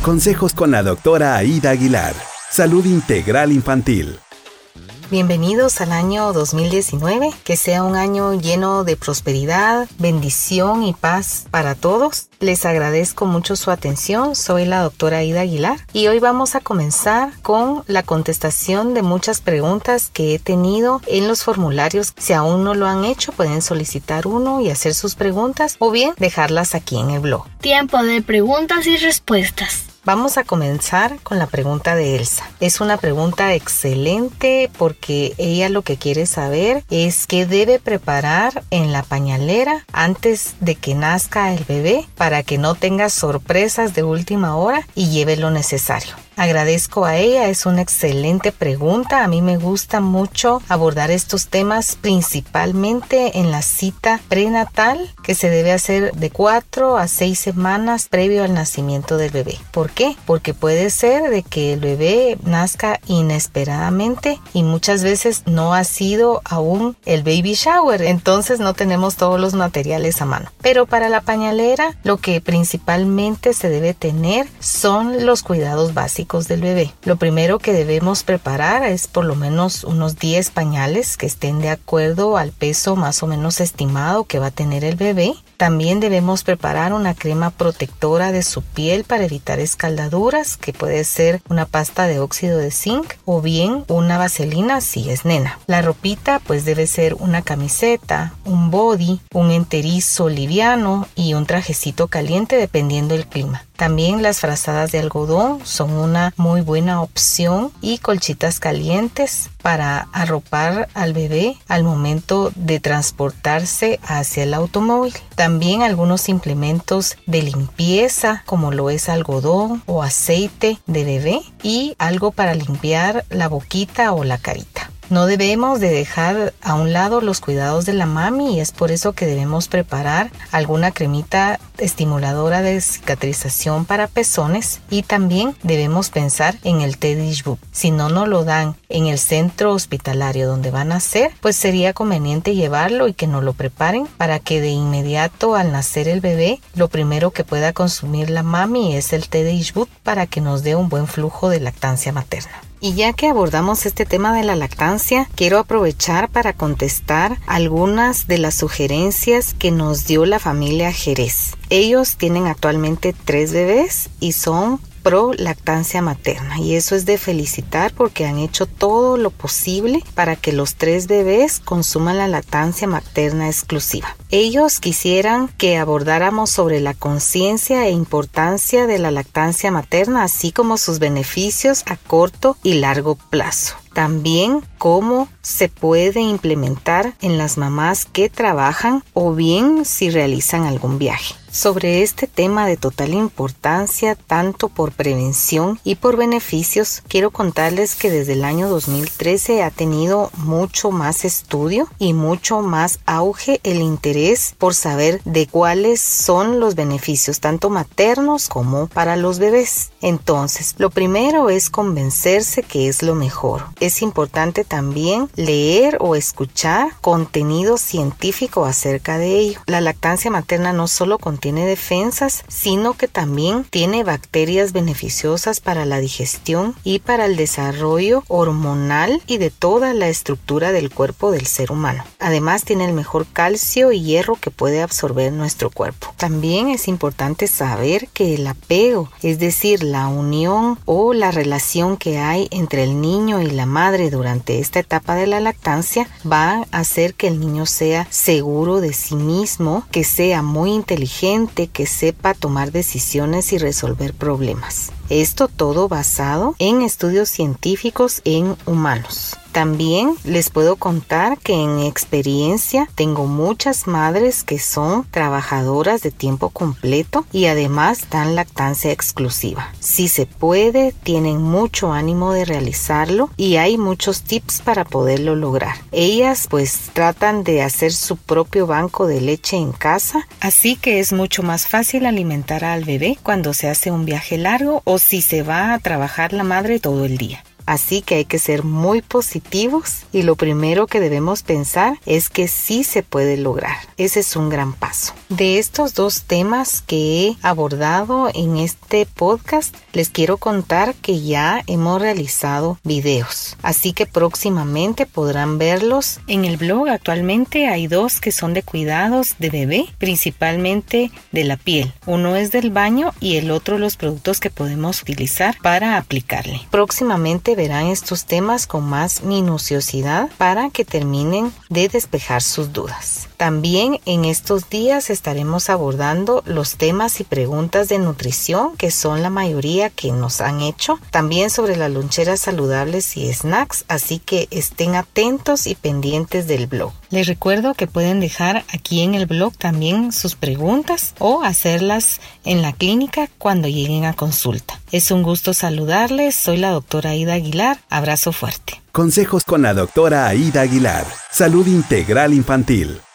Consejos con la doctora Aida Aguilar. Salud Integral Infantil. Bienvenidos al año 2019, que sea un año lleno de prosperidad, bendición y paz para todos. Les agradezco mucho su atención, soy la doctora Aida Aguilar y hoy vamos a comenzar con la contestación de muchas preguntas que he tenido en los formularios. Si aún no lo han hecho, pueden solicitar uno y hacer sus preguntas o bien dejarlas aquí en el blog. Tiempo de preguntas y respuestas. Vamos a comenzar con la pregunta de Elsa. Es una pregunta excelente porque ella lo que quiere saber es qué debe preparar en la pañalera antes de que nazca el bebé para que no tenga sorpresas de última hora y lleve lo necesario. Agradezco a ella, es una excelente pregunta. A mí me gusta mucho abordar estos temas principalmente en la cita prenatal que se debe hacer de 4 a 6 semanas previo al nacimiento del bebé. ¿Por qué? Porque puede ser de que el bebé nazca inesperadamente y muchas veces no ha sido aún el baby shower, entonces no tenemos todos los materiales a mano. Pero para la pañalera lo que principalmente se debe tener son los cuidados básicos del bebé. Lo primero que debemos preparar es por lo menos unos 10 pañales que estén de acuerdo al peso más o menos estimado que va a tener el bebé. También debemos preparar una crema protectora de su piel para evitar escaldaduras, que puede ser una pasta de óxido de zinc o bien una vaselina si es nena. La ropita pues debe ser una camiseta, un body, un enterizo liviano y un trajecito caliente dependiendo del clima. También las frazadas de algodón son una muy buena opción y colchitas calientes para arropar al bebé al momento de transportarse hacia el automóvil. También algunos implementos de limpieza como lo es algodón o aceite de bebé y algo para limpiar la boquita o la carita. No debemos de dejar a un lado los cuidados de la mami y es por eso que debemos preparar alguna cremita estimuladora de cicatrización para pezones y también debemos pensar en el Teddy Boop. Si no nos lo dan en el centro hospitalario donde van a nacer, pues sería conveniente llevarlo y que nos lo preparen para que de inmediato al nacer el bebé, lo primero que pueda consumir la mami es el Teddy Boop para que nos dé un buen flujo de lactancia materna. Y ya que abordamos este tema de la lactancia, quiero aprovechar para contestar algunas de las sugerencias que nos dio la familia Jerez. Ellos tienen actualmente 3 bebés y son pro lactancia materna y eso es de felicitar porque han hecho todo lo posible para que los 3 bebés consuman la lactancia materna exclusiva. Ellos quisieran que abordáramos sobre la conciencia e importancia de la lactancia materna, así como sus beneficios a corto y largo plazo. También cómo se puede implementar en las mamás que trabajan o bien si realizan algún viaje. Sobre este tema de total importancia, tanto por prevención y por beneficios, quiero contarles que desde el año 2013 ha tenido mucho más estudio y mucho más auge el interés por saber de cuáles son los beneficios, tanto maternos como para los bebés. Entonces, lo primero es convencerse que es lo mejor. Es importante también leer o escuchar contenido científico acerca de ello. La lactancia materna no solo contiene defensas, sino que también tiene bacterias beneficiosas para la digestión y para el desarrollo hormonal y de toda la estructura del cuerpo del ser humano. Además, tiene el mejor calcio y hierro que puede absorber nuestro cuerpo. También es importante saber que el apego, es decir, la unión o la relación que hay entre el niño y la madre durante esta etapa de la lactancia va a hacer que el niño sea seguro de sí mismo, que sea muy inteligente, que sepa tomar decisiones y resolver problemas. Esto todo basado en estudios científicos en humanos. También les puedo contar que en experiencia tengo muchas madres que son trabajadoras de tiempo completo y además dan lactancia exclusiva. Si se puede, tienen mucho ánimo de realizarlo y hay muchos tips para poderlo lograr. Ellas pues tratan de hacer su propio banco de leche en casa, así que es mucho más fácil alimentar al bebé cuando se hace un viaje largo o si se va a trabajar la madre todo el día. Así que hay que ser muy positivos y lo primero que debemos pensar es que sí se puede lograr. Ese es un gran paso. De estos 2 temas que he abordado en este podcast, les quiero contar que ya hemos realizado videos. Así que próximamente podrán verlos en el blog. Actualmente hay 2 que son de cuidados de bebé, principalmente de la piel. Uno es del baño y el otro los productos que podemos utilizar para aplicarle. Próximamente verán estos temas con más minuciosidad para que terminen de despejar sus dudas. También en estos días estaremos abordando los temas y preguntas de nutrición, que son la mayoría que nos han hecho. También sobre las loncheras saludables y snacks, así que estén atentos y pendientes del blog. Les recuerdo que pueden dejar aquí en el blog también sus preguntas o hacerlas en la clínica cuando lleguen a consulta. Es un gusto saludarles. Soy la doctora Aida Aguilar. Abrazo fuerte. Consejos con la doctora Aida Aguilar. Salud integral infantil.